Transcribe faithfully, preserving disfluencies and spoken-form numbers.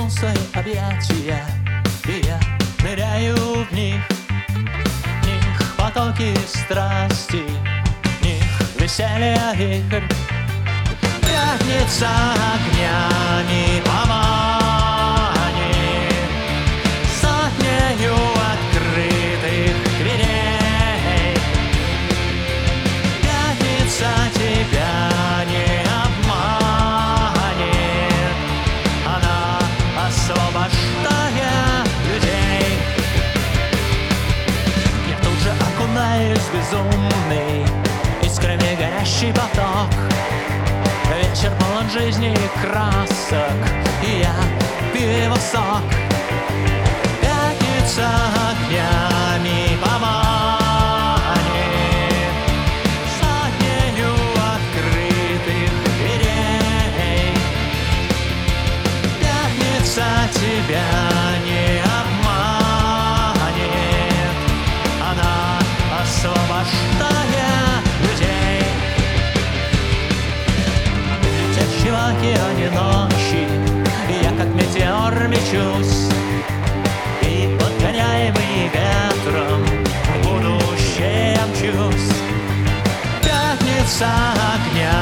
свои объятия, и я ныряю в них. В них потоки страсти, в них веселье вихрь. Пятница огнями поманит сотнею открытых дверей. Пятница тебя не обманет, она освобождая людей. Я тут же окунаюсь в безумный, искрами горящий поток. Вечер полон жизни и красок, и я пью его сок. Пятница огнями поманит сотнею открытых дверей. Пятница тебя не обманет, она освобождая людей. В океане ночи я как метеор мечусь, и подгоняемый ветром в будущее мчусь. Пятница огня